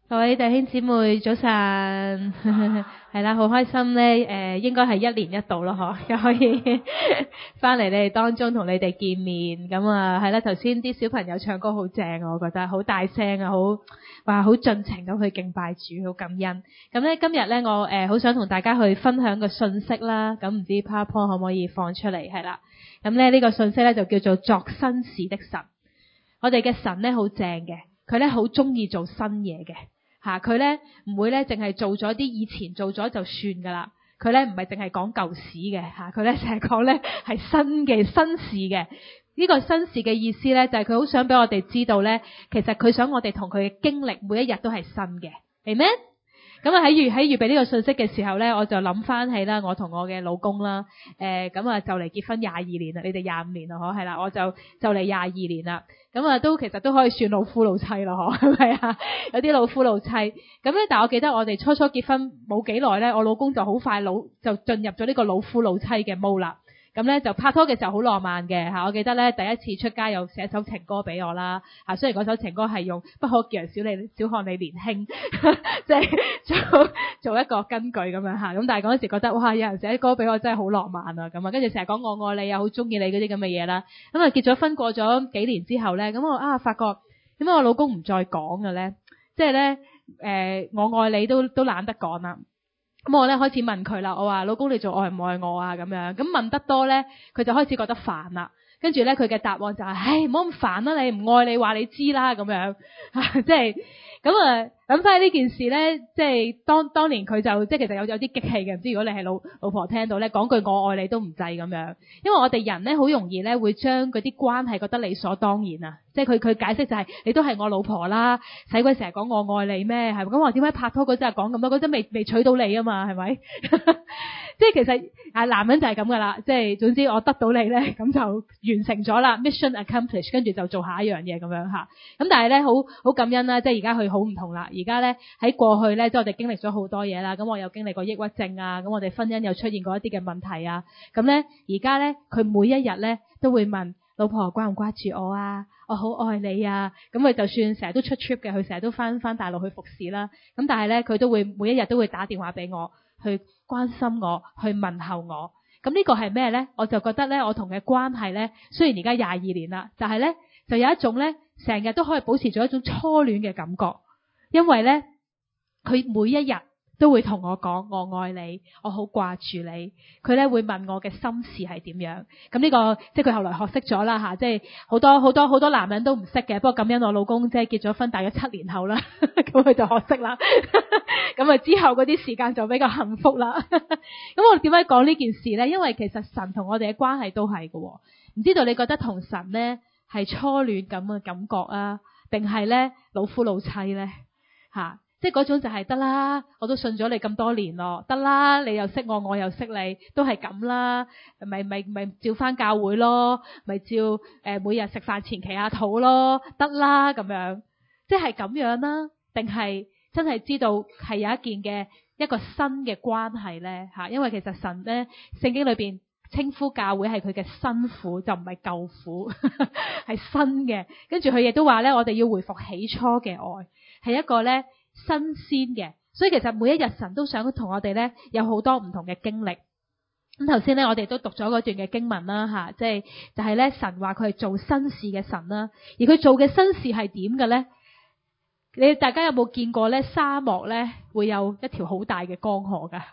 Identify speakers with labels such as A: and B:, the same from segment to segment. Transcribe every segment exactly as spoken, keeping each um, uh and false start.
A: 各位弟兄姊妹早晨，係啦，好開心咧，誒、呃，應該係一年一度咯，嗬，又可以翻嚟你哋當中同你哋見面，咁啊，係啦，頭先啲小朋友唱歌好正啊，我覺得好大聲啊，好哇，好盡情咁去敬拜主，好感恩。咁咧今日咧，我誒好、呃、想同大家去分享個信息啦，咁唔知 PowerPoint 可唔可以放出嚟？係啦，咁咧呢個信息咧就叫做作新事的神。我哋嘅神咧好正嘅，佢咧好中意做新嘢嘅。吓，佢咧唔會咧淨係做咗啲以前做咗就算噶啦，佢咧唔係淨係講舊史嘅吓，佢咧成日講咧係新嘅新事嘅。呢個新事嘅意思咧就係佢好想俾我哋知道咧，其實佢想我哋同佢嘅經歷每一日都係新嘅，係咩？咁啊喺預喺預備呢個信息嘅時候咧，我就諗翻起啦，我同我嘅老公啦，誒咁啊就嚟結婚廿二年啦，你哋廿五年啦，嗬係啦，我就就嚟廿二年啦，咁啊都其實都可以算老夫老妻咯，嗬係咪啊？有啲老夫老妻，咁咧但係我記得我哋初初結婚冇幾耐咧，我老公就好快老就進入咗呢個老夫老妻嘅模啦。咁咧就拍拖嘅時候好浪漫嘅嚇，我記得咧第一次出街又寫首情歌俾我啦嚇，雖然嗰首情歌係用不可叫人小你小看你年輕，即係做做一個根據咁樣嚇，咁但係嗰陣時覺得哇有人寫歌俾我真係好浪漫啊咁啊，跟住成日講我愛你啊，好中意你嗰啲咁嘅嘢啦，咁啊結咗婚過咗幾年之後咧，咁我啊發覺點解我老公唔再講嘅咧？即係咧誒我愛你都都懶得講啦。咁我咧開始問佢啦，我話老公你仲愛唔愛我啊？咁樣咁問得多咧，佢就開始覺得煩啦。跟住咧佢嘅答案就係、是，唉唔好咁煩啦，你唔愛你話你知啦咁樣，即係咁啊諗翻起呢件事咧，即係當當年佢就即係其實有有啲激氣嘅，唔知如果你係老老婆聽到咧，講句我愛你都唔制咁樣，因為我哋人咧好容易咧會將嗰啲關係覺得理所當然啊，即係佢佢解釋就係、是、你都係我老婆啦，使鬼成日講我愛你咩？係咁話點解拍拖嗰陣講咁多，嗰陣未未娶到你啊嘛，係咪？即係其實啊男人就係咁噶啦，即係總之我得到你咧，咁就完成咗啦 ，mission accomplished， 跟住就做下一樣嘢咁樣吓。咁但係咧好好感恩啦，即係而家佢好唔同啦。而家咧喺過去咧，即係我哋經歷咗好多嘢啦。咁我又經歷過抑鬱症啊，咁我哋婚姻又出現過一啲嘅問題啊。咁咧而家咧佢每一日咧都會問老婆掛唔掛住我啊？我好愛你啊！咁佢就算成日都出 trip 嘅，佢成日都翻翻大陸去服侍啦。咁但係咧佢都會每一日都會打電話俾我，去關心我，去問候我。咁呢個係咩咧？我就覺得咧，我同嘅關係咧，雖然而家廿二年啦，但係咧就有一種咧，成日都可以保持住一種初戀嘅感覺。因為咧，佢每一日都會同我講我愛你，我好掛住你。佢咧會問我嘅心事係點樣。咁呢個即係佢後來學識咗啦吓，即係好多好多好多男人都唔識嘅。不過感恩我老公即係結咗婚大約七年後啦，咁佢就學識啦。咁啊之後嗰啲時間就比較幸福啦。咁我點解講呢件事咧？因為其實神同我哋嘅關係都係嘅。唔知道你覺得同神咧係初戀咁嘅感覺啊，定係咧老夫老妻咧？吓，即係嗰種就係得啦，我都信咗你咁多年咯，得啦，你又識我，我又識你，都係咁啦，咪咪咪照翻教會咯，咪照誒每日食飯前祈下禱咯，得啦咁樣，即係咁樣啦，定係真係知道係有一件嘅一個新嘅關係咧吓？因為其實神咧聖經裏邊稱呼教會係佢嘅新婦，就唔係舊婦，係新嘅。跟住佢亦都話咧，我哋要回復起初嘅愛。係一個咧新鮮嘅，所以其實每一日神都想同我哋咧有好多唔同嘅經歷。咁頭先咧我哋都讀咗嗰段嘅經文啦吓，即係就係咧神話佢係做新事嘅神啦，而佢做嘅新事係點嘅咧？你大家有冇見過咧沙漠咧會有一條好大嘅江河噶？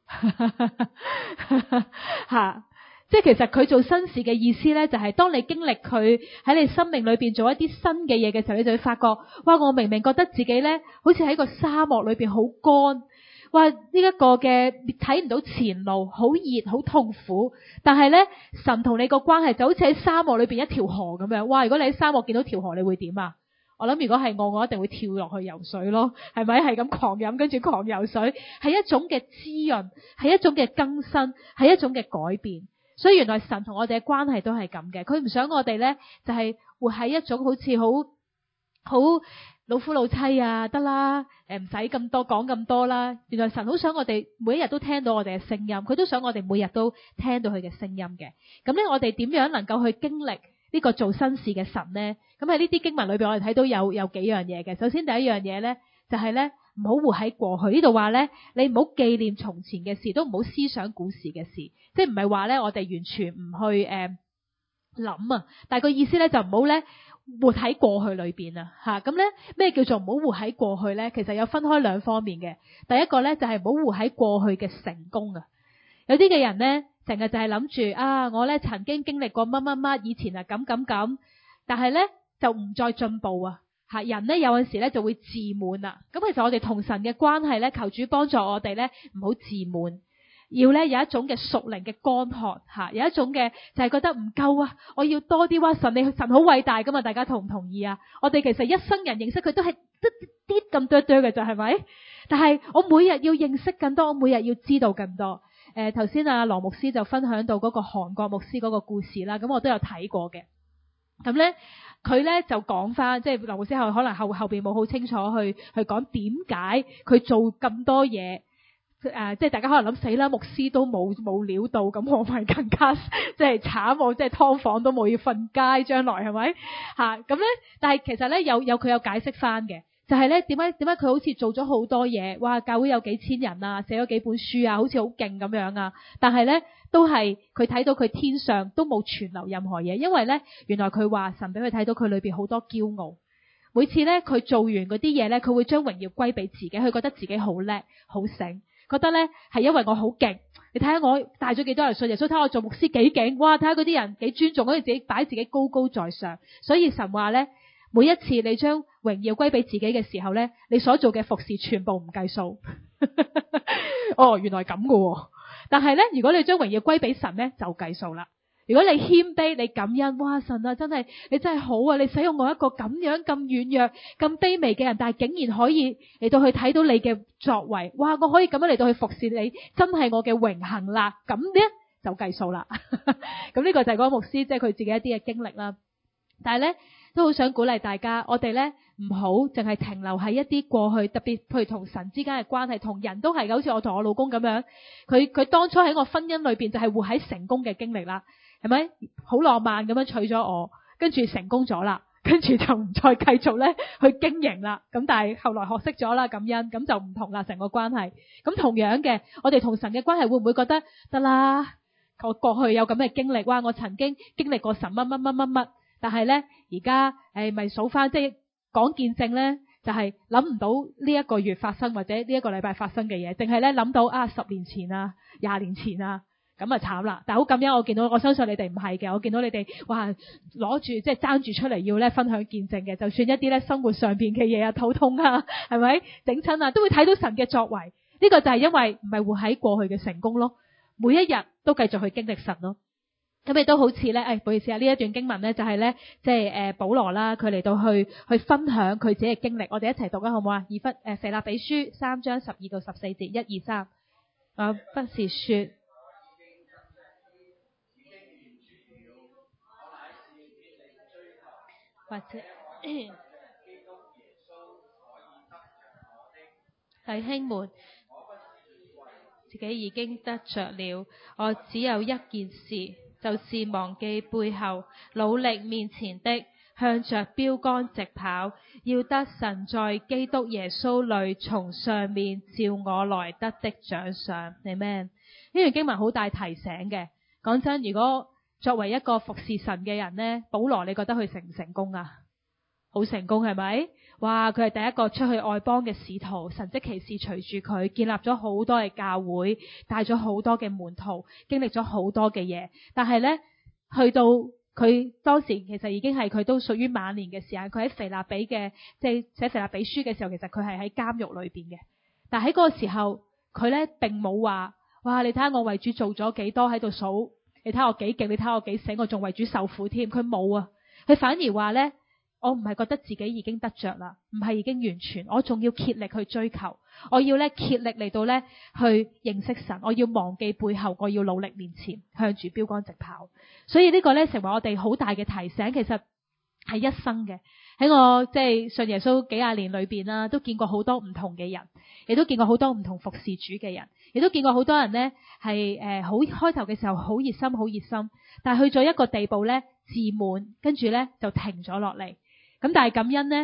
A: 吓。即係其實佢做新事嘅意思咧，就係當你經歷佢喺你生命裏邊做一啲新嘅嘢嘅時候，你就會發覺，哇！我明明覺得自己咧，好似喺個沙漠裏邊好乾，哇！呢一個嘅睇唔到前路，好熱，好痛苦。但係咧，神同你個關係就好似喺沙漠裏邊一條河咁樣。哇！如果你喺沙漠見到條河，你會點啊？我諗如果係我，我一定會跳落去游水咯，係咪？係咁狂飲，跟住狂游水，係一種嘅滋潤，係一種嘅更新，係一種嘅改變。所以原來神同我哋嘅關係都係咁嘅，佢唔想我哋咧就係活喺一種好似好好老夫老妻啊，得啦，誒唔使咁多講咁多啦。原來神好想我哋每一日都聽到我哋嘅聲音，佢都想我哋每日都聽到佢嘅聲音嘅。咁咧我哋點樣能夠去經歷呢個做新事嘅神咧？咁喺呢啲經文裏邊我哋睇到有有幾樣嘢嘅。首先第一樣嘢咧就係咧唔好活喺過去。呢度話咧，你唔好紀念從前嘅事，都唔好思想古時嘅事，即係唔係話咧我哋完全唔去誒諗啊，但係個意思咧就唔好咧活喺過去裏邊啊吓。咁咧咩叫做唔好活喺過去咧？其實有分開兩方面嘅。第一個咧就係唔好活喺過去嘅成功啊。有啲嘅人咧成日就係諗住啊，我咧曾經經歷過乜乜乜，以前啊咁咁咁，但係咧就唔再進步啊。吓，人咧有陣時咧就會自滿啦。咁其實我哋同神嘅關係咧，求主幫助我哋咧唔好自滿，要咧有一種嘅屬靈嘅乾渴吓，有一種嘅就係覺得唔夠啊，我要多啲。哇，神你神好偉大噶嘛，大家同唔同意啊？我哋其實一生人認識佢都係得啲咁多多嘅啫，係咪？但係我每日要認識更多，我每日要知道更多。誒，頭先阿羅牧師就分享到嗰個韓國牧師嗰個故事啦，咁我都有睇過嘅。咁咧。佢咧就講翻，即係羅牧師後可能後後邊冇好清楚去去講點解佢做咁多嘢，誒、呃，即係大家可能諗死啦，牧師都冇冇料到，咁我咪更加即係慘，我即係劏房都冇要瞓街，將來係咪吓？咁咧，但係其實咧有有佢有解釋翻嘅，就係咧點解點解佢好似做咗好多嘢，哇，教會有幾千人啊，寫咗幾本書啊，好似好勁咁樣啊，但係咧。都係佢睇到佢天上都冇存留任何嘢，因為咧原來佢話神俾佢睇到佢裏邊好多驕傲。每次咧佢做完嗰啲嘢咧，佢會將榮耀歸俾自己，佢覺得自己好叻好醒，覺得咧係因為我好勁。你睇下我帶咗幾多人信耶穌，睇下我做牧師幾勁，哇！睇下嗰啲人幾尊重，好似自己擺自己高高在上。所以神話咧，每一次你將榮耀歸俾自己嘅時候咧，你所做嘅服侍全部唔計數。哦，原來咁噶喎。但係咧，如果你將榮耀歸俾神咧，就計數啦。如果你謙卑，你感恩，哇！神啊，真係你真係好啊！你使用我一個咁樣咁軟弱、咁卑微嘅人，但係竟然可以嚟到去睇到你嘅作為，哇！我可以咁樣嚟到去服侍你，真係我嘅榮幸啦。咁咧就計數啦。咁呢個就係嗰個牧師，即係佢自己一啲嘅經歷啦。但係咧都好想鼓勵大家，我哋咧唔好淨係停留喺一啲過去，特別譬如同神之間嘅關係，同人都係，好似我同我老公咁樣，佢佢當初喺我婚姻裏邊就係活喺成功嘅經歷啦，係咪？好浪漫咁樣娶咗我，跟住成功咗啦，跟住就唔再繼續咧去經營啦。咁但係後來學識咗啦，感恩，咁就唔同啦，成個關係。咁同樣嘅，我哋同神嘅關係會唔會覺得得啦？我過去有咁嘅經歷，哇！我曾經經歷過神乜乜乜乜乜。但係咧，而家誒咪數翻，即係講見證咧，就係諗唔到呢一個月發生或者呢一個禮拜發生嘅嘢，淨係咧諗到啊十年前啊、廿年前啊，咁啊慘啦！但係好感恩，我見到我相信你哋唔係嘅，我見到你哋哇攞住即係爭住出嚟要咧分享見證嘅，就算一啲咧生活上邊嘅嘢啊、肚痛啊，係咪整親啊，都會睇到神嘅作為。呢個就係因為唔係活喺過去嘅成功咯，每一日都繼續去經歷神咯。咁亦都好似咧，誒，唔好意思啊，呢一段經文咧就係咧，即係誒保羅啦，佢嚟到去去分享佢自己嘅經歷，我哋一齊讀啊，好唔好啊？以弗誒腓立比書三章十二到十四節，一二三，我不是說，或者弟兄們，自己已經得着了，我只有一件事。就是忘記背後，努力面前的，向着標竿直跑，要得神在基督耶穌裏從上面召我來得的獎賞。Amen。呢段經文好大提醒嘅。講真，如果作為一個服侍神嘅人呢，保羅你覺得佢成唔成功啊？好成功係咪？哇！佢係第一個出去外邦嘅使徒，神蹟奇事隨住佢，建立咗好多嘅教會，帶咗好多嘅門徒，經歷咗好多嘅嘢。但係呢，去到佢當時其實已經係佢都屬於晚年嘅時間。佢喺腓立比嘅即係寫腓立比書嘅時候，其實佢係喺監獄裏邊嘅。但喺嗰個時候，佢呢並冇話：哇！你睇下我為主做咗幾多喺度數，你睇下我幾勁，你睇下我幾醒，我仲為主受苦添。佢冇啊，佢反而話呢。我唔係覺得自己已經得着啦，唔係已經完全，我仲要竭力去追求，我要咧竭力嚟到咧去認識神，我要忘記背後，我要努力面前，向住標竿直跑。所以呢個咧成為我哋好大嘅提醒，其實係一生嘅。喺我即係信耶穌幾廿年裏邊啦，都見過好多唔同嘅人，亦都見過好多唔同服侍主嘅人，亦都見過好多人呢係誒好開頭嘅時候好熱心好熱心，但係去咗一個地步咧自滿，跟住咧就停咗落嚟。咁但係感恩呢，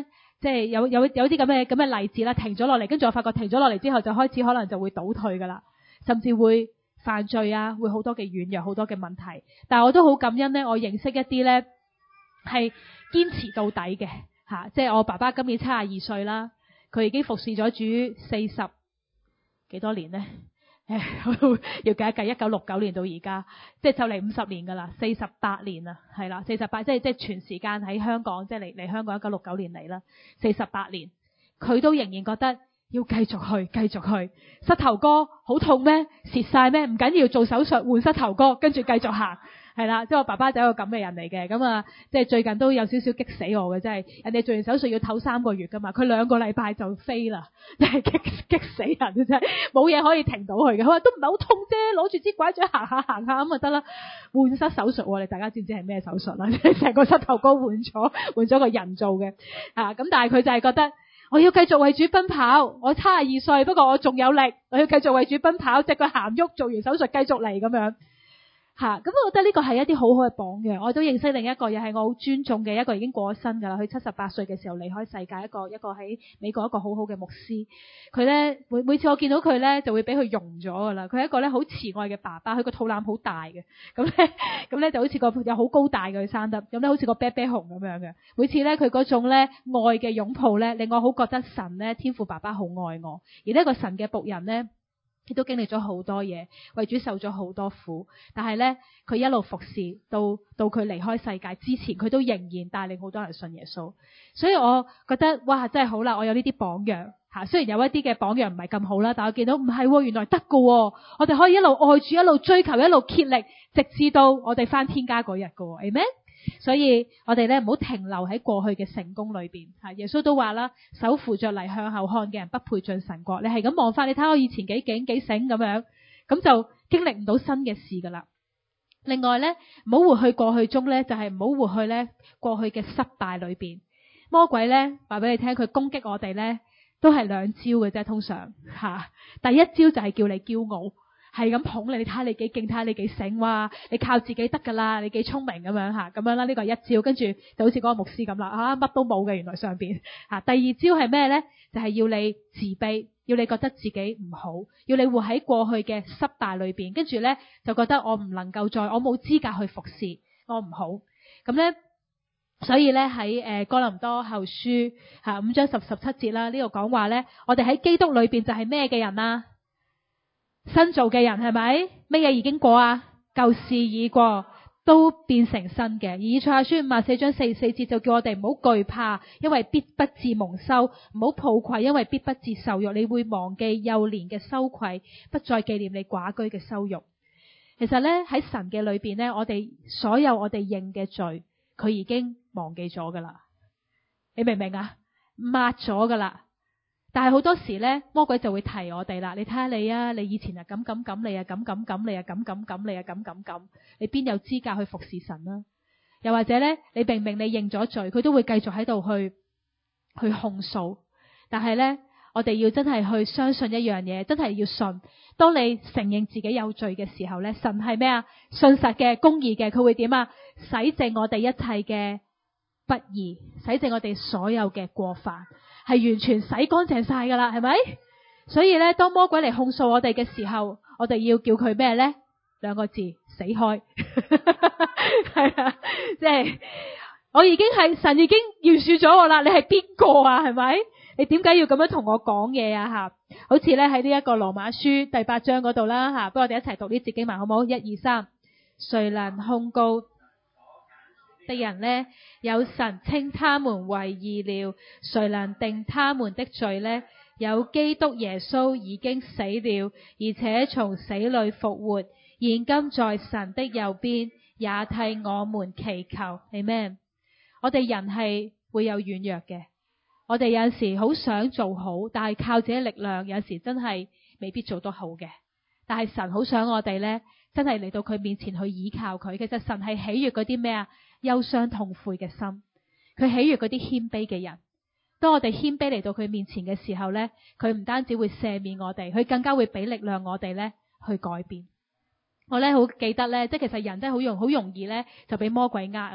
A: 即係有有有啲咁嘅咁嘅例子啦，停咗落嚟，跟住我發覺停咗落嚟之後就開始可能就會倒退噶啦，甚至會犯罪啊，會好多嘅軟弱，好多嘅問題。但係我都好感恩咧，我認識一啲咧係堅持到底嘅吓，即係我爸爸今年七十二歲啦，佢已經服侍咗主四十幾多年咧。誒，我都要計一計，一九六九年到而家，即係就嚟五十年噶啦，四十八年啦，係啦，四十八，即係即係全時間喺香港，即係嚟嚟香港一九六九年嚟啦，四十八年，佢都仍然覺得要繼續去，繼續去。膝頭哥好痛咩？蝕晒咩？唔緊要，做手術換膝頭哥，跟住繼續行。係啦，即係我爸爸就係一個咁嘅人嚟嘅，咁啊，即係最近都有少少激死我嘅，真係人哋做完手術要唞三個月噶嘛，佢兩個禮拜就飛啦，真係激激死人，真係冇嘢可以停到佢嘅。佢話都唔係好痛啫，攞住支拐杖行下行下咁就得啦。換膝手術，你大家知唔知係咩手術啦？成個膝頭哥換咗，換咗個人造嘅啊！咁但係佢就係覺得我要繼續為主奔跑，我七十二歲，不過我仲有力，我要繼續為主奔跑，隻腳行喐，做完手術繼續嚟咁樣。吓，咁我覺得呢個係一啲好好嘅榜樣。我都認識另一個，又係我好尊重嘅一個已經過咗身噶啦。佢七十八歲嘅時候離開世界，一個一個喺美國一個好好嘅牧師。佢咧每每次我見到佢咧，就會俾佢融咗噶啦。佢係一個咧好慈愛嘅爸爸，佢個肚腩好大嘅，咁咧咁咧就好似個有好高大嘅佢生得，咁咧好似個啤啤熊咁樣嘅。每次咧佢嗰種咧愛嘅擁抱咧，令我好覺得神咧天父爸爸好愛我，而呢個神嘅僕人咧。亦都經歷咗好多嘢，為主受咗好多苦，但係咧佢一路服侍到到佢離開世界之前，佢都仍然帶領好多人信耶穌。所以我覺得哇，真係好啦，我有呢啲榜樣吓。雖然有一啲嘅榜樣唔係咁好啦，但我見到唔係，原來得㗎，我哋可以一路愛主，一路追求，一路竭力，直至到我哋返天家嗰日㗎。阿們。所以我哋咧唔好停留喺過去嘅成功裏邊吓，耶穌都話啦，手扶着嚟向後看嘅人不配進神國。你係咁望翻，你睇下我以前幾勁幾醒咁樣，咁就經歷唔到新嘅事噶啦。另外咧，唔好活去過去中咧，就係唔好活去咧過去嘅失敗裏邊。魔鬼咧話俾你聽，佢攻擊我哋咧都係兩招嘅啫，通常吓。第一招就係叫你驕傲。係咁捧你，你睇下你幾勁，睇下你幾醒，哇！你靠自己得噶啦，你幾聰明咁樣吓，咁樣啦，呢個係一招。跟住就好似嗰個牧師咁啦，啊乜都冇嘅原來上邊吓。第二招係咩咧？就係要你自卑，要你覺得自己唔好，要你活喺過去嘅失敗裏邊，跟住咧就覺得我唔能夠再，我冇資格去服侍，我唔好。咁咧，所以咧喺誒哥林多後書吓五章十十七節啦，呢度講話咧，我哋喺基督裏邊就係咩嘅人啊？新造嘅人係咪？乜嘢已經過啊？舊事已過，都變成新嘅。以賽亞書五十四章四十四節就叫我哋唔好懼怕，因為必不致蒙羞；唔好抱愧，因為必不致受辱。你會忘記幼年嘅羞愧，不再紀念你寡居嘅羞辱。其實咧喺神嘅裏邊咧，我哋所有我哋認嘅罪，佢已經忘記咗噶啦。你明唔明啊？抹咗噶啦。但係好多時咧，魔鬼就會提我哋啦。你睇下你啊，你以前啊咁咁咁，你啊咁咁咁，你啊咁咁咁，你啊咁咁咁，你邊有資格去服侍神啊？又或者咧，你明明你認咗罪，佢都會繼續喺度去去控訴。但係咧，我哋要真係去相信一樣嘢，真係要信。當你承認自己有罪嘅時候咧，神係咩啊？信實嘅、公義嘅，佢會點啊？洗淨我哋一切嘅不義，洗淨我哋所有嘅過犯。係完全洗乾淨晒噶啦，係咪？所以咧，當魔鬼嚟控訴我哋嘅時候，我哋要叫佢咩咧？兩個字：死開。係啊，即係我已經係神已經饒恕咗我啦。你係邊個啊？係咪？你點解要咁樣同我講嘢啊？吓，好似咧喺呢一個羅馬書第八章嗰度啦吓，不如我哋一齊讀呢節經文好唔好？一二三，誰能控告的人呢？有神稱他們為義了，誰能定他們的罪呢？有基督耶穌已經死了，而且從死裏復活，現今在神的右邊，也替我們祈求。Amen。我哋人係會有軟弱嘅，我哋有時好想做好，但係靠自己力量，有時真係未必做得好嘅。但係神好想我哋呢，真係嚟到佢面前去依靠佢。其實神係喜悅嗰啲咩啊？憂傷痛悔嘅心，佢喜悅嗰啲謙卑嘅人。當我哋謙卑嚟到佢面前嘅時候呢，佢唔單止會赦免我哋，佢更加會俾力量我哋呢去改變。我呢好記得呢，即係其實人真係好容好容易呢就俾魔鬼呃啊。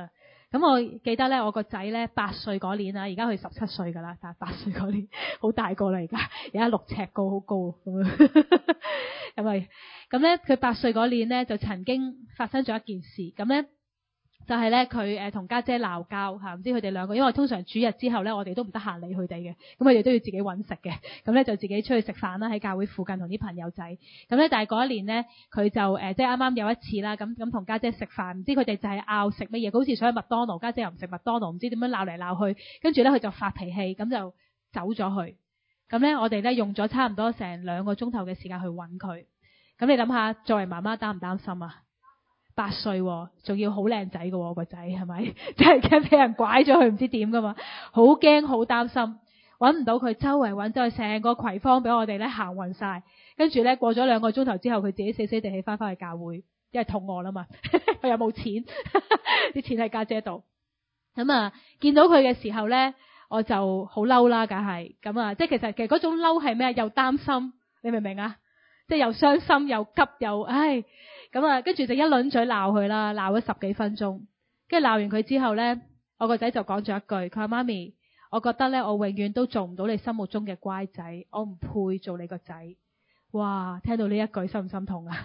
A: 咁我記得咧，我個仔咧八歲嗰年啦，而家佢十七歲噶啦，但係八歲嗰年好大個啦，而家而家六尺高，好高咁樣。咁咪咁咧，佢八歲嗰年咧就曾經發生咗一件事，咁咧就係咧佢誒同家姐鬧交嚇，唔知佢哋兩個，因為通常主日之後咧，我哋都唔得閒理佢哋嘅，咁佢哋都要自己揾食嘅，咁咧就自己出去食飯啦，喺教會附近同啲朋友仔，咁咧但係嗰一年咧，佢就誒即係啱啱有一次啦，咁咁同家姐食飯，唔知佢哋就係拗食乜嘢，佢好似想去麥當勞，家姐又唔食麥當勞，唔知點樣鬧嚟鬧去，跟住咧佢就發脾氣，咁就走咗去，咁咧我哋咧用咗差唔多成兩個鐘頭嘅時間去揾佢，咁你諗下，作為媽媽擔唔擔心啊？八歲仲要好靚仔嘅個仔係咪？即係驚俾人拐咗去唔知點噶嘛，好驚好擔心，揾唔到佢，周圍揾咗成個葵芳俾我哋咧行勻晒，跟住咧過咗兩個鐘頭之後，佢自己死死地氣翻返去教會，因為肚餓啦嘛，佢又冇錢，啲錢喺家姐度。咁啊，見到佢嘅時候咧，我就好嬲啦，梗係咁啊，即係其實其實嗰種嬲係咩？又擔心，你明唔明啊？即係又傷心又急又唉。咁啊，跟住就一輪嘴鬧佢啦，鬧咗十幾分鐘。跟住鬧完佢之後呢，我個仔就講咗一句，佢話媽咪，我覺得呢，我永遠都做唔到你心目中嘅乖仔，我唔配做你個仔。哇，聽到呢一句心唔心痛啊？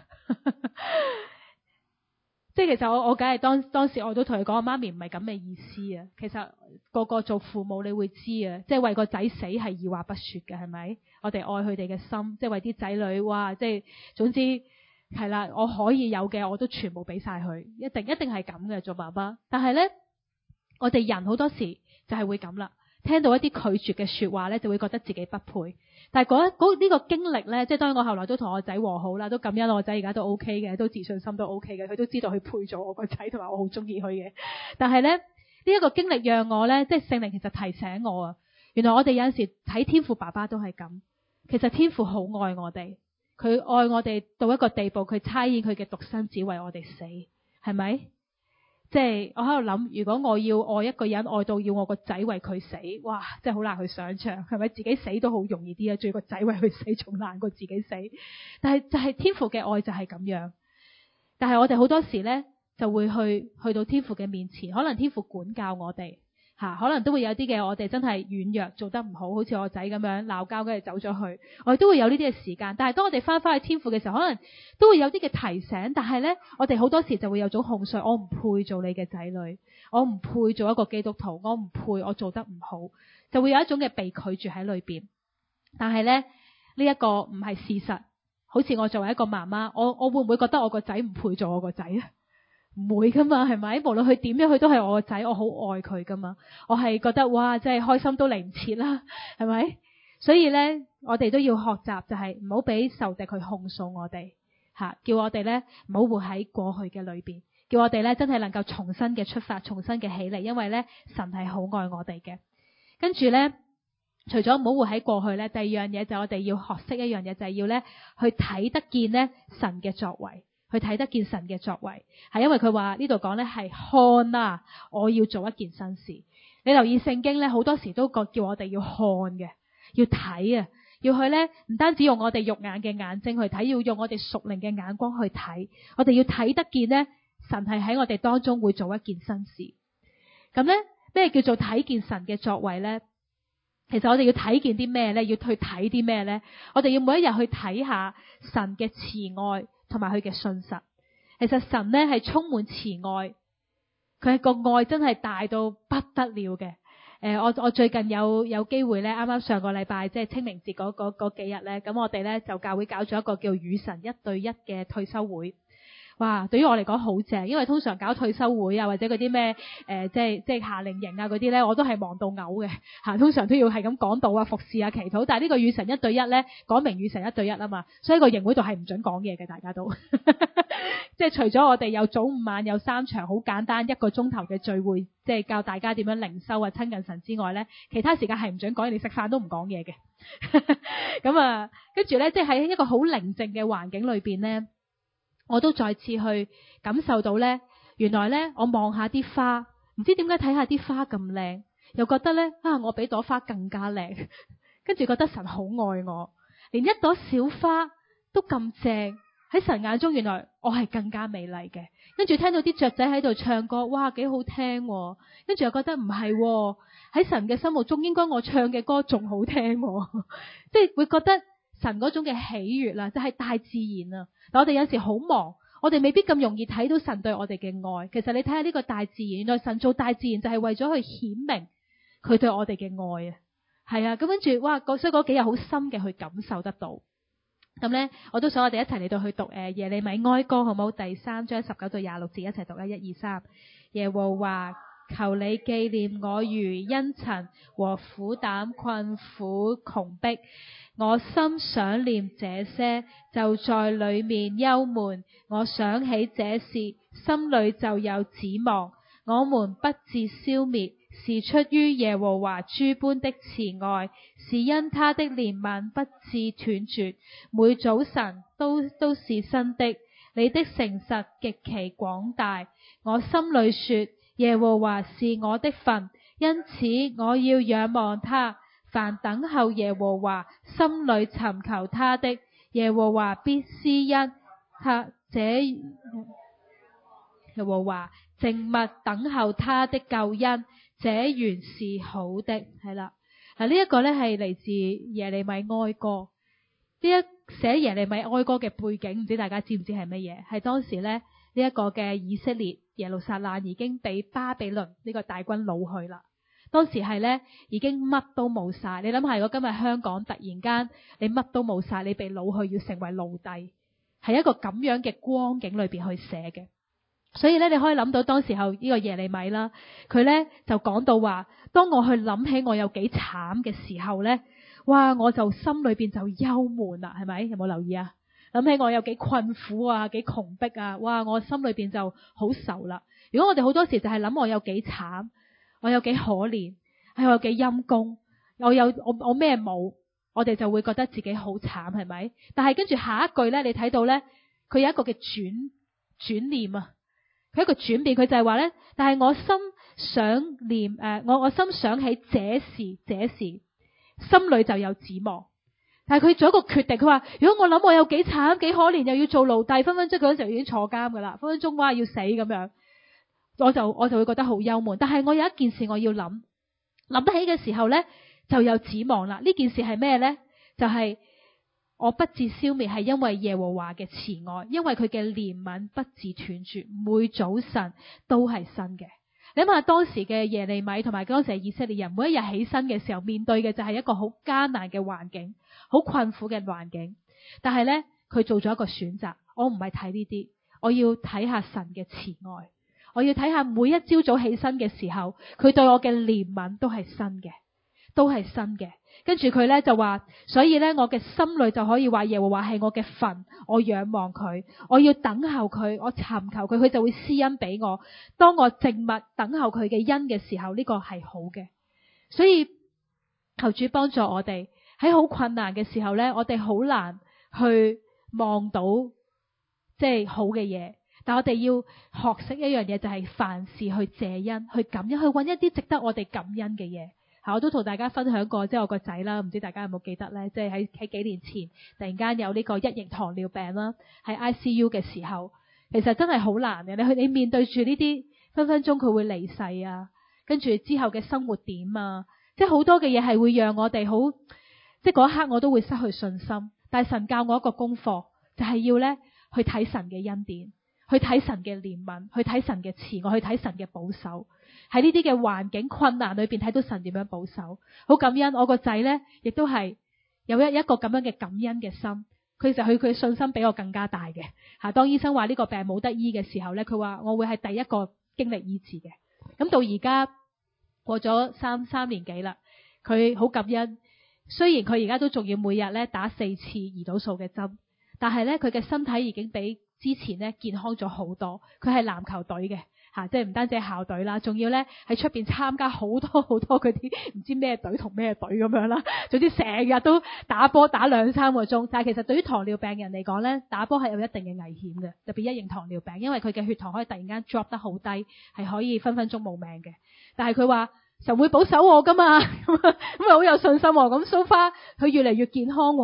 A: 即係其實我我梗係當當時我都同佢講，媽咪唔係咁嘅意思啊。其實個個做父母你會知啊，即係為個仔死係二話不說嘅，係咪？我哋愛佢哋嘅心，即係為啲仔女，哇，即係總之。係啦，我可以有嘅我都全部俾晒佢，一定一定係咁嘅做爸爸。但係呢，我哋人好多時就係會咁啦，聽到一啲拒絕嘅說話呢，就會覺得自己不配。但係嗰嗰呢個經歷呢，即係當然我後來都同我仔和好啦，都感恩我仔而家都 OK 嘅，都自信心都 OK 嘅，佢都知道佢配做我個仔，同埋我好中意佢嘅。但係呢，呢、這、一個經歷讓我呢，即係聖靈其實提醒我啊，原來我哋有陣時睇天父爸爸都係咁，其實天父好愛我哋。佢愛我哋到一個地步，佢差遣佢嘅獨生子為我哋死，係咪？即係我喺度諗，如果我要愛一個人，愛到要我個仔為佢死，哇，真係好難去想象，係咪？自己死都好容易啲啊，仲要個仔為佢死仲難過自己死。但係就係天父嘅愛就係咁樣。但係我哋好多時呢，就會去去到天父嘅面前，可能天父管教我哋。吓，可能都會有啲嘅，我哋真係軟弱，做得唔好，好似我仔咁樣鬧交，跟住走咗去，我哋都會有呢啲嘅時間。但係當我哋翻返去天父嘅時候，可能都會有啲嘅提醒。但係呢，我哋好多時就會有種控訴，我唔配做你嘅仔女，我唔配做一個基督徒，我唔配，我做得唔好，就會有一種嘅被拒絕喺裏邊。但係呢，呢一個唔係事實。好似我作為一個媽媽，我我會唔會覺得我個仔唔配做我個仔啊？唔會噶嘛，係咪？無論佢點樣，佢都係我個仔，我好愛佢噶嘛。我係覺得哇，真係開心都嚟唔切啦，係咪？所以呢，我哋都要學習，就係唔好俾仇敵去控訴我哋，吓，叫我哋呢唔好活喺過去嘅裏邊，叫我哋呢真係能夠重新嘅出發，重新嘅起嚟，因為呢，神係好愛我哋嘅。跟住呢，除咗唔好活喺過去呢，第二樣嘢就我哋要學識一樣嘢，就係要呢去睇得見呢神嘅作為。去睇得見神嘅作為，係因為佢話呢度講呢係看啊，我要做一件新事。你留意聖經呢，好多時都覺叫我哋要看嘅，要睇啊，要去呢，唔單止用我哋肉眼嘅眼睛去睇，要用我哋屬靈嘅眼光去睇。我哋要睇得見呢，神係喺我哋當中會做一件新事。咁呢，咩叫做睇見神嘅作為呢？其實我哋要睇見啲咩呢？要去睇啲咩呢？我哋要每一日去睇下神嘅慈愛。同埋佢嘅信實，其實神呢係充滿慈愛，佢個愛真係大到不得了嘅。誒、呃，我我最近有有機會呢，啱啱上個禮拜即係清明節嗰嗰嗰幾日呢，咁我哋呢就教會搞咗一個叫與神一對一嘅退休會。哇，對於我嚟講好正，因為通常搞退休會啊，或者嗰啲咩誒，即係即係夏令營啊嗰啲咧，我都係忙到嘔嘅吓，通常都要係咁講道啊、服侍啊、祈禱。但係呢個與神一對一咧，講明與神一對一啊嘛，所以個營會度係唔准講嘢嘅，大家都即係除咗我哋有早午晚有三場好簡單一個鐘頭嘅聚會，即係教大家點樣靈修啊、親近神之外咧，其他時間係唔准講嘢，你食飯都唔講嘢嘅。咁啊，跟住咧，即係喺一個好寧靜嘅環境裏邊咧。我都再次去感受到呢，原來呢，我望下啲花，唔知點解睇下啲花咁靚，又覺得呢，啊，我比朵花更加靚，跟住覺得神好愛我，連一朵小花都咁正， 喺神眼中原來我係更加美麗嘅。跟住聽到啲雀仔喺度唱歌，哇幾好聽喎。跟住又覺得唔係喎，喺神嘅心目中應該我唱嘅歌仲好聽喎。即係會覺得神嗰種嘅喜悅啦，就係大自然啊。但我哋有時好忙，我哋未必咁容易睇到神對我哋嘅愛。其實你睇下呢個大自然，原來神做大自然就係為咗去顯明佢對我哋嘅愛啊。係啊，咁跟住哇，所以嗰幾日好深嘅去感受得到。咁呢，我都想我哋一齊嚟到去讀誒耶利米哀歌，好唔好？第三章十九到廿六節一齊讀啦，一二三。耶和華，求你紀念我如茵陳和苦膽困苦窮迫，我心想念這些，就在裏面憂悶。我想起這事，心裏就有指望。我們不致消滅，是出於耶和華諸般的慈愛，是因他的憐憫不致斷絕。每早晨都都是新的，你的誠實極其廣大。我心裏說，耶和華是我的份，因此我要仰望他。凡等候耶和華，心裏尋求他的，耶和華必施恩。他這耶和華靜默等候他的救恩，這原是好的。係啦，嗱呢一個呢係嚟自耶利米哀歌。呢一寫耶利米哀歌嘅背景，唔知大家知唔知係乜嘢？係當時呢，呢一個嘅以色列耶路撒冷已經俾巴比倫呢個大軍擄去啦。當時係呢，已經乜都冇晒。你諗下，如果今日香港突然間你乜都冇晒，你被擄去要成為奴隸，係一個咁樣嘅光景裏邊去寫嘅。所以咧，你可以諗到當時候呢個耶利米啦，佢咧就講到話，當我去諗起我有幾慘嘅時候咧，哇，我就心裏邊就憂悶啦，係咪？有冇留意啊？諗起我有幾困苦啊，幾窮迫啊，哇，我心裏邊就好愁啦。如果我哋好多時就係諗我有幾慘，我有幾可憐，係我有幾陰功，我有我我咩冇，我哋就會覺得自己好慘，係咪？但係跟住下一句咧，你睇到咧，佢有一個嘅轉轉念啊。佢一個轉變，佢就係話咧，但係我心想念誒，我我心想起這事這事，心裏就有指望。但係佢做一個決定，佢話如果我諗我有幾慘幾可憐，又要做奴隸，分分鐘嗰陣時候已經坐監噶啦，分分鐘哇要死咁樣，我就我就會覺得好憂悶。但係我有一件事我要諗，諗得起嘅時候咧就有指望啦。呢件事係咩咧？就係、是。我不致消滅，係因為耶和華嘅慈愛，因為佢嘅憐憫不致斷絕，每早晨都係新嘅。你諗下當時嘅耶利米同埋當時嘅以色列人，每一日起身嘅時候，面對嘅就係一個好艱難嘅環境，好困苦嘅環境。但係呢，佢做咗一個選擇，我唔係睇呢啲，我要睇下神嘅慈愛，我要睇下每一朝早起身嘅時候，佢對我嘅憐憫都係新嘅，都係新嘅。跟住佢咧就話，所以咧我嘅心裏就可以話耶和華係我嘅份，我仰望佢，我要等候佢，我尋求佢，佢就會施恩俾我。當我靜默等候佢嘅恩嘅時候，呢個係好嘅。所以求主幫助我哋喺好困難嘅時候咧，我哋好難去望到即係好嘅嘢，但我哋要學識一樣嘢，就係凡事去謝恩，去感恩，去揾一啲值得我哋感恩嘅嘢。我都同大家分享過，即係我個仔啦，唔知大家有冇記得呢？即係喺喺幾年前突然間有呢個一型糖尿病啦，喺 I C U 嘅時候，其實真係好難嘅。你去你面對住呢啲分分鐘佢會離世啊，跟住之後嘅生活點啊，即係好多嘅嘢係會讓我哋好，即係嗰一刻我都會失去信心。但係神教我一個功課，就係要呢去睇神嘅恩典，去睇神嘅憐憫，去睇神嘅慈愛，去睇神嘅保守。喺呢啲嘅環境困難裏邊睇到神點樣保守，好感恩。我個仔呢亦都係有一一個咁樣嘅感恩嘅心，佢就佢佢信心比我更加大嘅吓。當醫生話呢個病冇得醫嘅時候呢，佢話我會係第一個經歷醫治嘅。咁到而家過咗三三年幾啦，佢好感恩。雖然佢而家都仲要每日呢打四次胰島素嘅針，但係呢，佢嘅身體已經比之前呢健康咗好多。佢係籃球隊嘅。吓，即係唔單止係校隊啦，仲要咧喺出邊參加好多好多嗰啲唔知咩隊同咩隊咁樣啦。總之成日都打波打兩三個鐘。但係其實對於糖尿病人嚟講咧，打波係有一定嘅危險嘅，特別一型糖尿病，因為佢嘅血糖可以突然間 drop 得好低，係可以分分鐘冇命嘅。但係佢話神會保守我噶嘛，咁啊好有信心。咁 so far 佢越嚟越健康。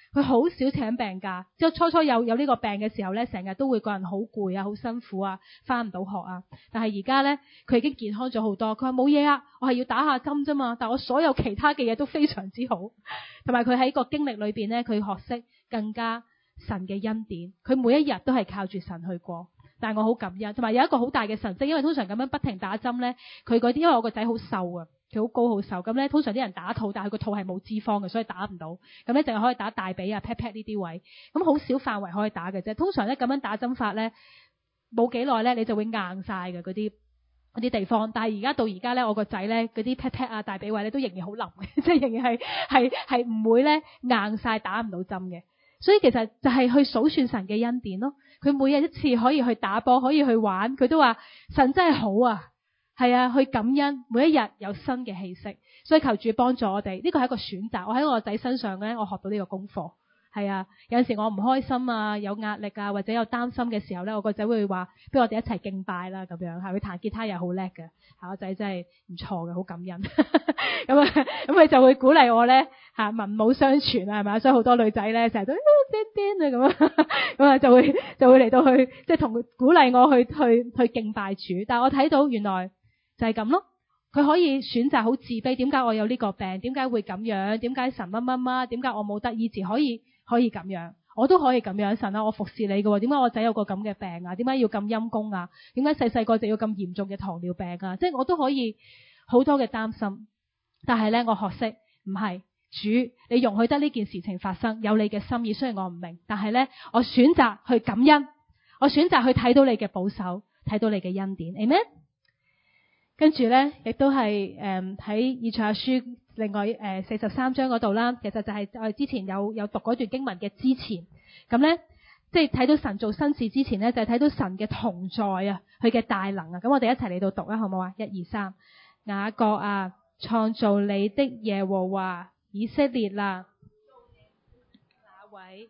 A: 佢好少請病假，即係初初有有呢個病嘅時候咧，成日都會個人好攰啊，好辛苦啊，翻唔到學啊。但係而家咧，佢已經健康咗好多。佢話冇嘢啊，我係要打下針啫嘛，但我所有其他嘅嘢都非常之好。同埋佢喺個經歷裏邊咧，佢學識更加神嘅恩典。佢每一日都係靠住神去過。但係我好感恩，同埋有一個好大嘅神蹟，因為通常咁樣不停打針咧，佢嗰啲因為我個仔好瘦啊。佢好高好瘦，咁咧通常啲人打肚，但係佢個肚係冇脂肪嘅，所以打唔到。咁咧淨係可以打大髀啊、pat pat 呢啲位，咁好少範圍可以打嘅啫。通常咧咁樣打針法咧，冇幾耐咧你就會硬晒嘅嗰啲嗰啲地方。但係而家到而家咧，我個仔咧嗰啲 pat pat 啊、大髀位咧都仍然好腍嘅，即係仍然係係係唔會咧硬晒打唔到針嘅。所以其實就係去數算神嘅恩典咯。佢每日一次可以去打波，可以去玩，佢都話神真係好啊。係啊，去感恩，每一日有新嘅氣息，所以求主幫助我哋。呢個係一個選擇。我喺我個仔身上咧，我學到呢個功課。係啊，有陣時我唔開心啊，有壓力啊，或者有擔心嘅時候咧，我個仔會話，不如我哋一齊敬拜啦，咁樣係佢彈吉他又好叻嘅，吓我仔真係唔錯嘅，好感恩。咁啊，咁佢就會鼓勵我咧，吓文武雙全啊，係咪？所以好多女仔咧成日都癲癲啊咁啊，咁啊就會就會嚟到去即係同佢鼓勵我去去去敬拜主。但係我睇到原來。就係咁咯，佢可以選擇好自卑，點解我有呢個病？點解會咁樣？點解神乜乜乜？點解我冇得醫治？可以可以咁樣，我都可以咁樣。神啊，我服侍你嘅，點解我仔有個咁嘅病啊？點解要咁陰功啊？點解細細個就要咁嚴重嘅糖尿病啊？即係我都可以好多嘅擔心，但係咧我學識唔係主，你容許得呢件事情發生，有你嘅心意。雖然我唔明，但係咧我選擇去感恩，我選擇去睇到你嘅保守，睇到你嘅恩典。Amen。跟住咧，亦都係誒喺以賽亞書另外誒四十三章嗰度啦。其實就係我哋之前有有讀嗰段經文嘅之前，咁咧即係睇到神做新事之前咧，就係、是、睇到神嘅同在啊，佢嘅大能啊。咁我哋一齊嚟到讀啦，好唔好啊？一二三，雅各啊，創造你的耶和華，以色列啦，那位。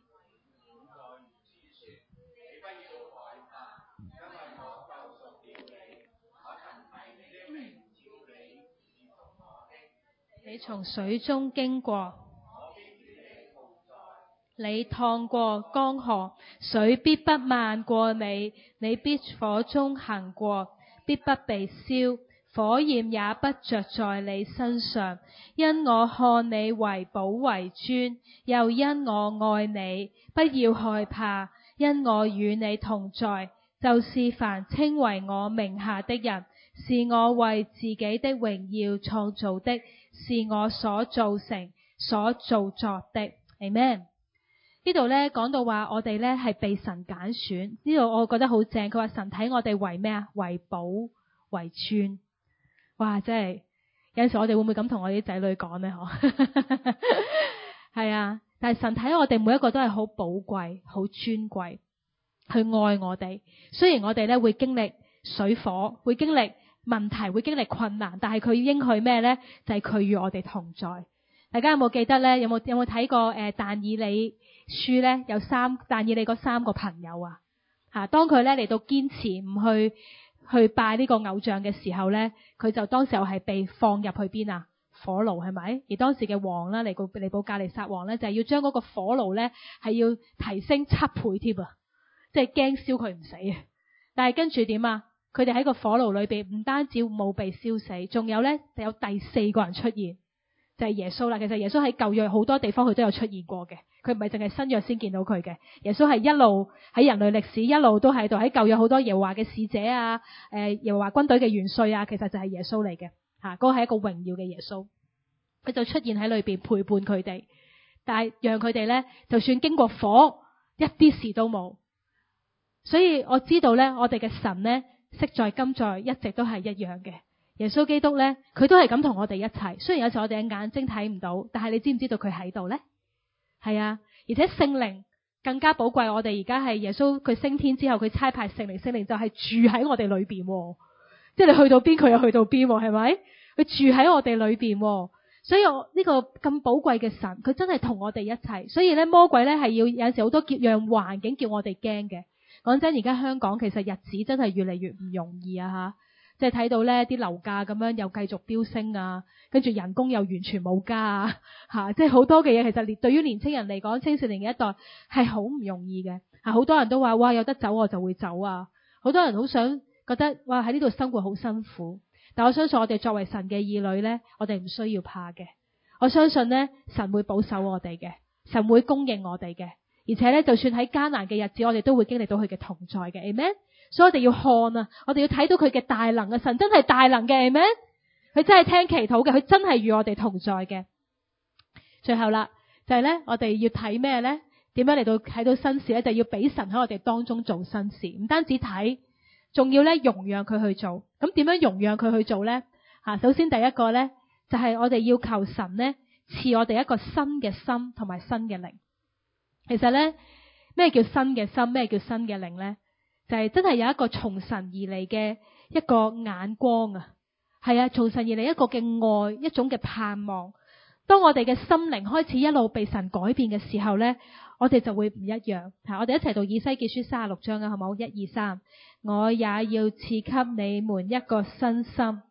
A: 你從水中經過，你趟過江河，水必不漫過你，你必火中行過，必不被燒，火焰也不着在你身上。因我看你為寶為尊，又因我愛你，不要害怕，因我與你同在。就是凡稱為我名下的人，是我為自己的榮耀創造的，是我所造成、所造作的。Amen。呢度咧講到話我哋咧係被神揀選，呢度我覺得好正。佢話神睇我哋為咩啊？為寶為尊。哇！真係有陣時我哋會唔會咁同我啲仔女講呢？嗬，係啊。但係神睇我哋每一個都係好寶貴、好尊貴，去愛我哋。雖然我哋咧會經歷水火，會經歷問題，會經歷困難，但係佢應許咩呢？就係佢與我哋同在。大家有冇記得呢？有冇有冇睇過誒但以理書呢？有三但以理嗰三個朋友啊，吓當佢咧嚟到堅持唔去去拜呢個偶像嘅時候呢，佢就當時候係被放入去邊啊？火爐係咪？而當時嘅王啦，尼布尼布甲尼撒王呢，就係要將嗰個火爐呢係要提升七倍添啊！即係驚燒佢唔死啊！但係跟住點啊？佢哋喺個火爐裏邊唔單止冇被燒死，仲有呢有第四個人出現，就係耶穌啦。其實耶穌喺舊約好多地方佢都有出現過嘅，佢唔係淨係新約先見到佢嘅。耶穌係一路喺人類歷史一路都喺度，喺舊約好多耶和華嘅使者啊，誒耶和華軍隊嘅元帥啊，其實就係耶穌嚟嘅吓，嗰個係一個榮耀嘅耶穌，佢就出現喺裏邊陪伴佢哋，但係讓佢哋呢，就算經過火，一啲事都冇。所以我知道呢，我哋嘅神呢，昔在今在一直都係一樣嘅。耶穌基督呢，佢都係咁同我哋一齊。雖然有時我哋嘅眼睛睇唔到，但係你知唔知道佢喺度呢？係啊，而且聖靈更加寶貴。我哋而家係耶穌佢升天之後，佢差派聖靈，聖靈就係住喺我哋裏邊，即係你去到邊佢又去到邊，係咪？佢住喺我哋裏邊，所以我呢個咁寶貴嘅神，佢真係同我哋一齊。所以咧，魔鬼咧係要有陣時好多樣環境叫我哋驚嘅。講真，而家香港其實日子真係越嚟越唔容易啊！吓， 即係睇到咧啲樓價咁樣又繼續飆升啊，跟住人工又完全冇加啊，吓，即係好多嘅嘢，其實對於年青人嚟講，青少年嘅一代係好唔容易嘅。吓，好多人都話哇，有得走我就會走啊，好多人好想覺得哇喺呢度生活好辛苦。但我相信我哋作為神嘅兒女咧，我哋唔需要怕嘅。我相信咧，神會保守我哋嘅，神會供應我哋嘅，而且咧，就算喺艱難嘅日子，我哋都會經歷到佢嘅同在嘅。Amen。所以我哋要看啊，我哋要睇到佢嘅大能啊，神真係大能嘅。Amen。佢真係聽祈禱嘅，佢真係與我哋同在嘅。最後啦，就係咧，我哋要睇咩咧？點樣嚟到睇到新事咧？就要俾神喺我哋當中做新事，唔單止睇，仲要咧容讓佢去做。咁點樣容讓佢去做咧？吓，首先第一個咧，就係我哋要求神咧賜我哋一個新嘅心同埋新嘅靈。其實咧，咩叫新嘅心？咩叫新嘅靈咧？就係真係有一個從神而嚟嘅一個眼光啊！係啊，從神而嚟一個嘅愛，一種嘅盼望。當我哋嘅心靈開始一路被神改變嘅時候咧，我哋就會唔一樣。吓，我哋一齊讀以西結書三十六章啊，好冇？一二三，我也要賜給你們一個新心，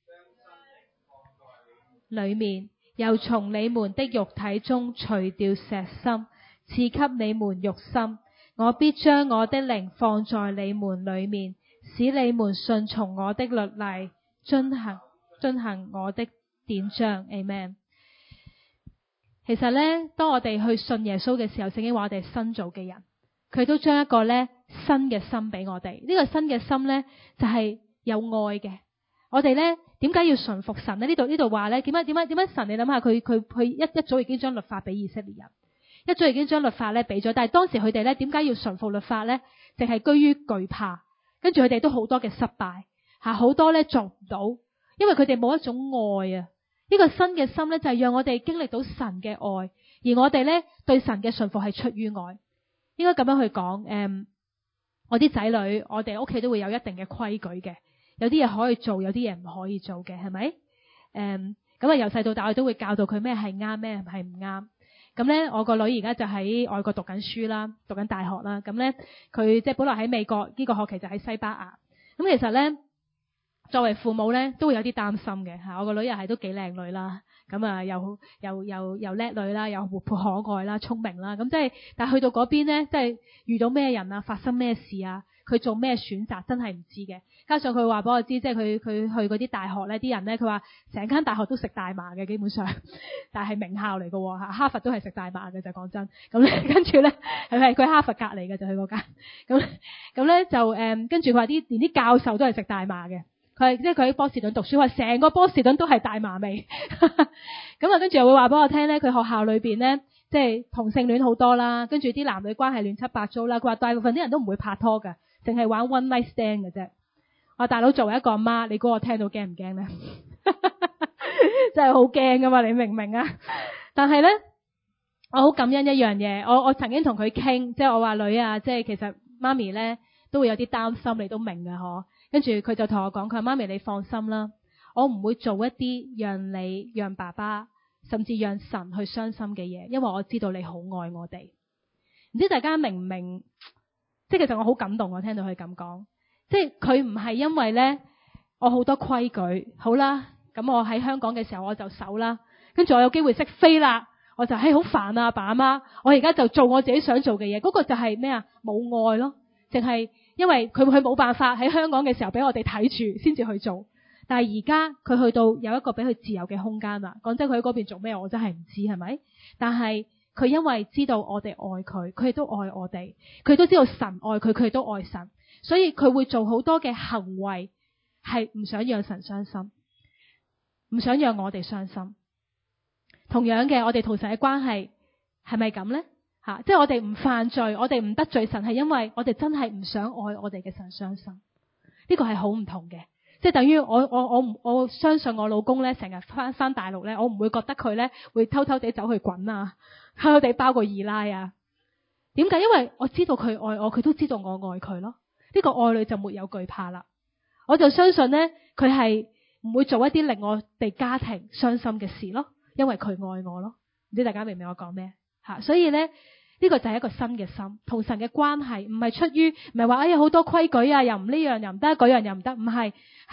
A: 裏面又從你們的肉體中除掉石心，賜給你們肉心。我必將我的靈放在你們裏面，使你們順從我的律例，遵行遵行我的典章。Amen。其實呢，當我哋去信耶穌嘅時候，聖經話我哋係新造嘅人，佢都將一個呢新嘅心俾我哋。呢個新嘅心呢，就係有愛嘅。我哋呢點解要順服神呢？呢度呢度話呢，點解點解點解神？你諗下，佢佢佢一一早已經將律法俾以色列人。一早已經將律法咧俾咗，但係當時佢哋咧點解要順服律法咧？淨係居於懼怕，跟住佢哋都好多嘅失敗吓，好多咧做唔到，因為佢哋冇一種愛啊。呢個新嘅心咧就係讓我哋經歷到神嘅愛，而我哋咧對神嘅順服係出於愛。應該咁樣去講，誒、嗯，我啲仔女，我哋屋企都會有一定嘅規矩嘅，有啲嘢可以做，有啲嘢唔可以做嘅，係咪？誒、嗯，咁啊由細到大我都會教導佢咩係啱，咩係唔啱。咁咧，我個女而家就喺外國讀緊書啦，讀緊大學啦。咁咧，佢即係本來喺美國，呢個學期就喺西班牙。咁其實咧，作為父母咧，都會有啲擔心嘅吓。我個女又係都幾靚女啦，咁啊，又又又又叻女啦，又活潑可愛啦，聰明啦。咁即係，但係去到嗰邊咧，即係遇到咩人啊，發生咩事啊，佢做咩選擇，真係唔知嘅。加上佢話俾我知，即係佢佢去嗰啲大學咧，啲人咧，佢話成間大學都食大麻嘅，基本上，但係名校嚟嘅吓，哈佛都係食大麻嘅，就講真。咁咧，跟住咧，係咪佢哈佛隔離嘅就去嗰間？咁咁咧就誒，跟住佢話啲連啲教授都係食大麻嘅。佢係即係佢喺波士頓讀書，話成個波士頓都係大麻味。咁啊，跟住又會話俾我聽咧，佢學校裏邊咧，即係同性戀好多啦，跟住啲男女關係亂七八糟啦。佢話大部分啲人都唔會拍拖㗎，淨係玩 one night stand 嘅啫。我大佬作為一個阿媽，你估我聽到驚唔驚咧？真係好驚噶嘛，你明唔明啊？但係咧，我好感恩一樣嘢，我我曾經同佢傾，即係我話女啊，即係其實媽咪咧都會有啲擔心，你都明㗎嗬。跟住佢就同我講，佢話媽咪你放心啦，我唔會做一啲讓你、讓爸爸，甚至讓神去傷心嘅嘢，因為我知道你好愛我哋。唔知大家明唔明？即係其實我好感動，我聽到佢咁講。即係佢唔係因為咧，我好多規矩，好啦，咁我喺香港嘅時候我就守啦，跟住我有機會識飛啦，我就係好煩啊，爸阿媽，我而家就做我自己想做嘅嘢，嗰個就係咩啊？冇愛咯，淨係因為佢佢冇辦法喺香港嘅時候俾我哋睇住，先至去做。但係而家佢去到有一個俾佢自由嘅空間啦。講真，佢喺嗰邊做咩，我真係唔知係咪？但係佢因為知道我哋愛佢，佢亦都愛我哋，佢都知道神愛佢，佢亦都愛神。所以佢會做好多嘅行為，係唔想讓神傷心，唔想讓我哋傷心。同樣嘅，我哋同神嘅關係係咪咁呢？吓，即係我哋唔犯罪，我哋唔得罪神，係因為我哋真係唔想愛我哋嘅神傷心。呢個係好唔同嘅，即係等於我我我唔我相信我老公咧，成日翻翻大陸咧，我唔會覺得佢咧會偷偷地走去滾啊，偷偷地包個二奶啊。點解？因為我知道佢愛我，佢都知道我愛佢咯。呢個愛裏就沒有懼怕啦，我就相信呢，佢係唔會做一啲令我哋家庭傷心嘅事咯，因為佢愛我咯。唔知大家明唔明我講咩吓？所以呢，呢個就係一個新嘅心，同神嘅關係唔係出於唔係話哎呀好多規矩啊，又唔呢樣又唔得，嗰樣又唔得，唔係係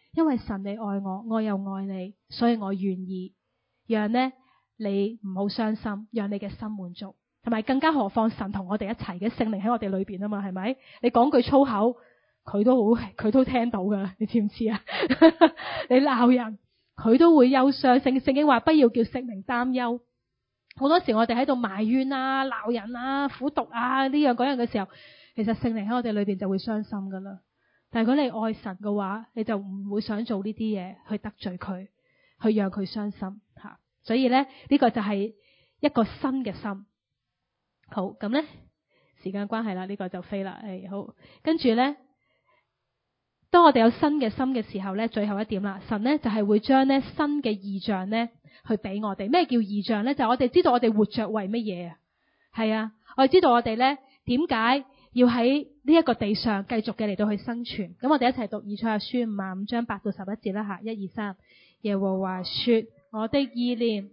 A: 因為神你愛我，我又愛你，所以我願意讓呢你唔好傷心，讓你嘅心滿足。同埋更加何況神同我哋一齊嘅，聖靈喺我哋裏邊啊嘛，係咪？你講句粗口，佢都好，佢都聽到噶，你知唔知啊？你鬧人，佢都會憂傷。聖聖經話不要叫聖靈擔憂。好多時我哋喺度埋怨啊、鬧人啊、苦毒啊呢樣嗰樣嘅時候，其實聖靈喺我哋裏邊就會傷心噶啦。但係如果你愛神嘅話，你就唔會想做呢啲嘢去得罪佢，去讓佢傷心吓。所以咧，呢個就係一個新嘅心。好，咁咧時間關係啦，呢個就飛啦。誒，好，跟住咧，當我哋有新嘅心嘅時候咧，最後一點啦，神咧就係會將咧新嘅異象咧去俾我哋。咩叫異象咧？就係我哋知道我哋活着為乜嘢啊？係啊，我哋知道我哋咧點解要喺呢一個地上繼續嘅嚟到去生存。咁我哋一齊讀以賽亞書五十五章八到十一節啦吓，一二三，耶和華說：我的意念。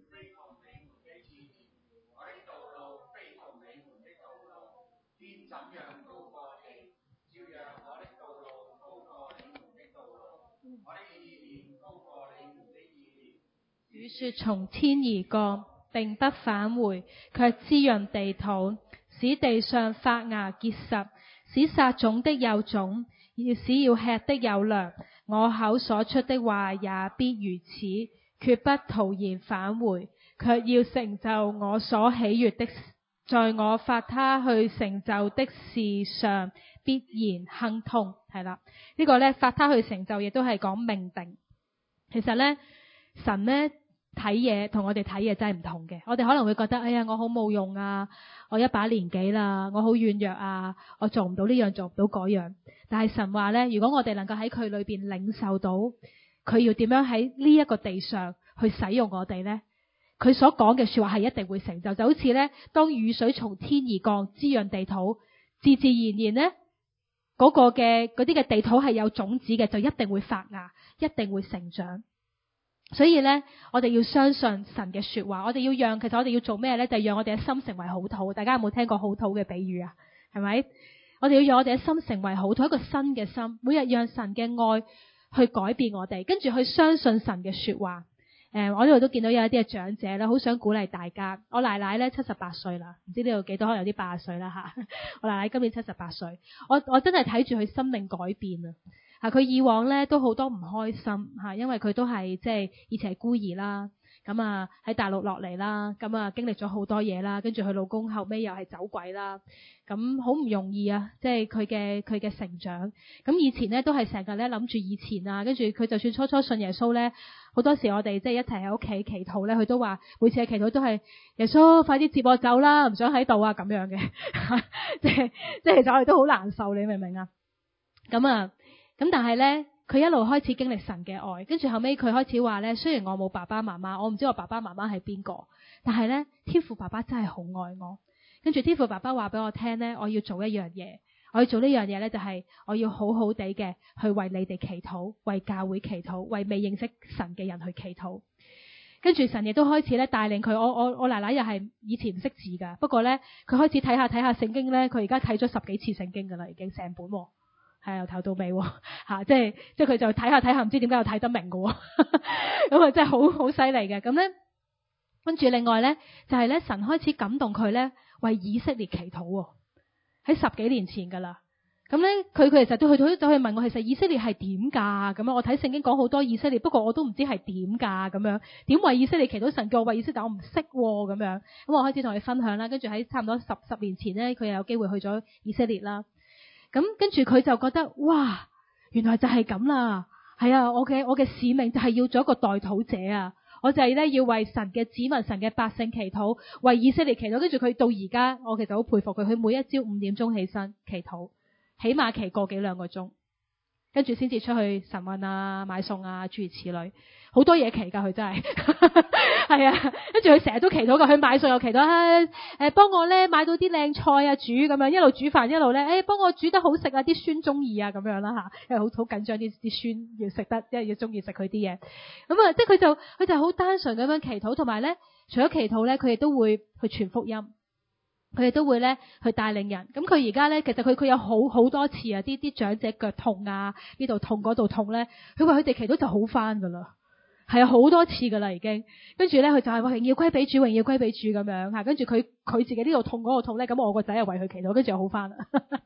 A: 雨雪從天而降，並不返回，卻滋潤地土，使地上發芽結實，使撒種的有種，使要吃的有糧。我口所出的話也必如此，決不徒然返回，卻要成就我所喜悅的，在我發他去成就的事上必然亨通。係啦，呢個呢，發他去成就亦都係講命定。其實呢，神呢睇嘢同我哋睇嘢真係唔同嘅。我哋可能會覺得，哎呀，我好冇用啊，我一把年紀啦，我好軟弱啊，我做唔到呢樣，做唔到嗰樣。但係神話呢，如果我哋能夠喺佢裏邊領受到佢要點樣喺呢一個地上去使用我哋呢，佢所講嘅說話係一定會成就。就好似呢，當雨水從天而降，滋潤地土，自自然然呢，嗰個嘅嗰啲嘅地土係有種子嘅，就一定會發芽，一定會成長。所以咧，我哋要相信神嘅說話，我哋要讓，其實我哋要做咩咧？就係讓我哋嘅心成為好土。大家有冇聽過好土嘅比喻啊？係咪？我哋要讓我哋嘅心成為好土，一個新嘅心，每日讓神嘅愛去改變我哋，跟住去相信神嘅說話。誒、呃，我呢度都見到有一啲嘅長者咧，好想鼓勵大家。我奶奶咧七十八歲啦，唔知呢度幾多，可能有啲八十歲啦吓。我奶奶今年七十八歲，我我真係睇住佢生命改變啊！吓，佢以往咧都好多唔開心吓，因為佢都係即係以前係孤兒啦，咁啊喺大陸落嚟啦，咁啊經歷咗好多嘢啦，跟住佢老公後尾又係走鬼啦，咁好唔容易啊！即係佢嘅佢嘅成長，咁以前咧都係成日咧諗住以前啊，跟住佢就算初初信耶穌咧，好多時我哋即係一齊喺屋企祈禱咧，佢都話每次嘅祈禱都係耶穌快啲接我走啦，唔想喺度啊咁樣嘅，即係即係其實我哋都好難受，你明唔明啊？咁啊。咁但係咧，佢一路開始經歷神嘅愛，跟住後尾佢開始話咧，雖然我冇爸爸媽媽，我唔知我爸爸媽媽係邊個，但係咧天父爸爸真係好愛我。跟住天父爸爸話俾我聽咧，我要做一樣嘢，我要做呢樣嘢咧就係我要好好地嘅去為你哋祈禱，為教會祈禱，為未認識神嘅人去祈禱。跟住神亦都開始咧帶領佢，我我我奶奶又係以前唔識字噶，不過咧佢開始睇下睇下聖經咧，佢而家睇咗十幾次聖經噶啦，已經成本。係由頭到尾吓、啊，即係即係佢就睇下睇下，唔知點解又睇得明嘅，咁啊真係好好犀利嘅。咁咧，跟住另外咧就係、是、咧神開始感動佢咧為以色列祈禱，喺十幾年前噶啦。咁咧佢佢其實都去到走去問我，其實以色列係點噶？咁樣我睇聖經講好多以色列，不過我都唔知係點噶咁樣。點為以色列祈禱？神叫我為以色列，但我唔識咁樣。咁我開始同佢分享啦。跟住喺差唔多十十年前咧，佢又有機會去咗以色列啦。咁跟住佢就覺得哇，原來就係咁啦，係啊，我嘅我嘅使命就係要做一個代禱者啊，我就係咧要為神嘅子民、神嘅百姓祈禱，為以色列祈禱。跟住佢到而家，我其實好佩服佢，佢每一朝五點鐘起身祈禱，起碼祈個幾兩個鐘，跟住先至出去晨運啊、買餸啊，諸如此類，好多嘢祈噶佢真係，係啊，跟住佢成日都祈禱噶，佢買餸又祈禱，誒、啊，誒，幫我咧買到啲靚菜啊煮咁樣，一路煮飯一路咧，誒、哎，幫我煮得好食啊，啲孫中意啊咁樣啦吓，因為好好緊張啲啲孫要食得，因為要中意食佢啲嘢，咁啊，即係佢就佢就好單純咁樣祈禱，同埋咧，除咗祈禱咧，佢亦都會去傳福音。 佢哋都會咧去帶領人。咁佢而家咧，其實佢佢有好好多次啊，啲啲長者腳痛啊，呢度痛嗰度痛咧，佢話佢哋祈禱就好翻噶啦。係啊，好多次噶啦已經。跟住咧，佢就係榮耀歸俾主，榮耀歸俾主咁樣吓。跟住佢佢自己呢度痛嗰度痛咧，咁我個仔又為佢祈禱，跟住又好翻啦。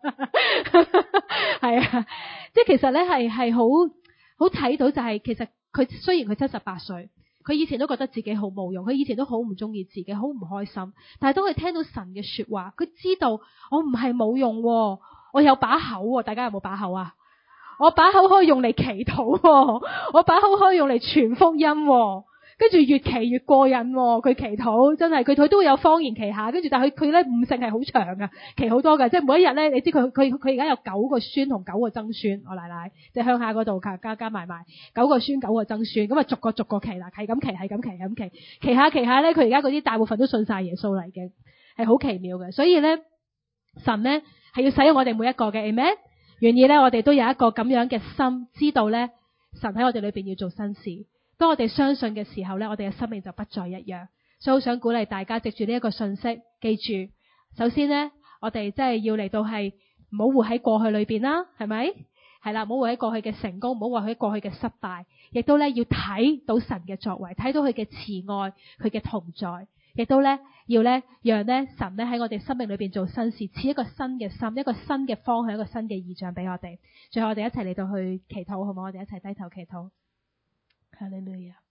A: 係啊，即係其實咧係係好好睇到就係、是，其實佢雖然佢七十八歲，佢以前都覺得自己好冇用，佢以前都好唔中意自己，好唔開心。但係當佢聽到神嘅說話，佢知道我唔係冇用，我有把口。大家有冇把口啊？我把口可以用嚟祈禱，我把口可以用嚟傳福音，跟住越祈越過癮。佢祈禱真係，佢佢都會有方言祈下，跟住但係佢佢咧悟性係好長噶，祈好多噶，即係每一日咧，你知佢佢佢而家有九個孫同九個曾孫，我奶奶即係鄉下嗰度加加埋埋九個孫九個曾孫，咁啊逐個逐個祈啦，係咁祈係咁祈係咁祈，祈下祈下咧，佢而家嗰啲大部分都信晒耶穌啦，已經係好奇妙嘅。所以咧，神咧係要使用我哋每一個嘅 Amen。願意咧，我哋都有一個咁樣嘅心，知道咧，神喺我哋裏邊要做新事。當我哋相信嘅時候咧，我哋嘅生命就不再一樣。所以好想鼓勵大家，藉住呢一個信息，記住，首先咧，我哋真係要嚟到係唔好活喺過去裏邊啦，係咪？係啦，唔好活喺過去嘅成功，唔好活喺過去嘅失敗，亦都咧要睇到神嘅作為，睇到佢嘅慈愛，佢嘅同在。亦都咧要咧讓咧神咧喺我哋生命裏邊做新事，賜一個新嘅心，一個新嘅方向，一個新嘅異象俾我哋。最後我哋一齊嚟到去祈禱，好唔好？我哋一齊低頭祈禱。哈利路亞。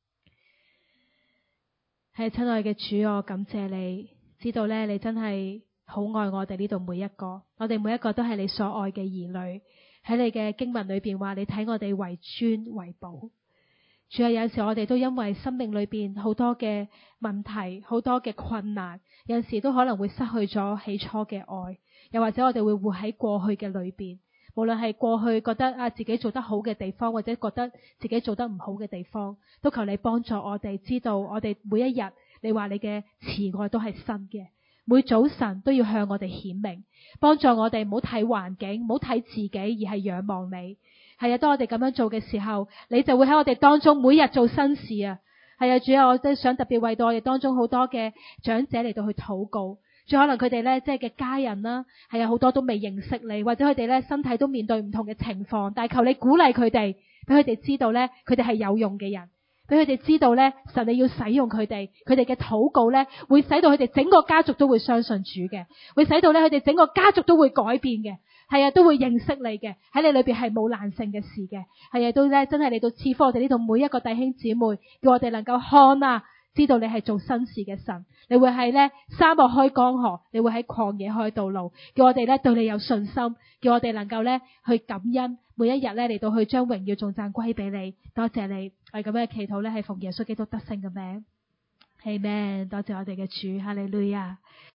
A: 係親愛嘅主，我感謝你，知道咧你真係好愛我哋呢度每一個，我哋每一個都係你所愛嘅兒女。喺你嘅經文裏邊話，你睇我哋為尊為寶。主啊，有陣時我哋都因為生命裏邊好多嘅問題，好多嘅困難，有陣時都可能會失去咗起初嘅愛，又或者我哋會活喺過去嘅裏邊，無論係過去覺得啊自己做得好嘅地方，或者覺得自己做得唔好嘅地方，都求你幫助我哋知道，我哋每一日你話你嘅慈愛都係新嘅，每早晨都要向我哋顯明，幫助我哋唔好睇環境，唔好睇自己，而係仰望你。係啊，當我哋咁樣做嘅時候，你就會喺我哋當中每日做新事啊！係啊，主啊，我都想特別為到我哋當中好多嘅長者嚟到去禱告。最可能佢哋咧即係嘅家人啦，係啊，好多都未認識你，或者佢哋咧身體都面對唔同嘅情況，但係求你鼓勵佢哋，俾佢哋知道咧，佢哋係有用嘅人，俾佢哋知道咧，神你要使用佢哋，佢哋嘅禱告咧會使到佢哋整個家族都會相信主嘅，會使到咧佢哋整個家族都會改變嘅。係啊，都會認識你嘅，喺你裏邊係冇難成嘅事嘅。係啊，都咧真係嚟到賜福我哋呢度每一個弟兄姊妹，叫我哋能夠看啊，知道你係做新事嘅神。你會係咧沙漠開江河，你會喺曠野開道路，叫我哋咧對你有信心，叫我哋能夠咧去感恩，每一日咧嚟到去將榮耀頌讚歸俾你。多謝你，係咁樣嘅祈禱咧，係奉耶穌基督得勝嘅名。Amen。多謝我哋嘅主，哈利路亞。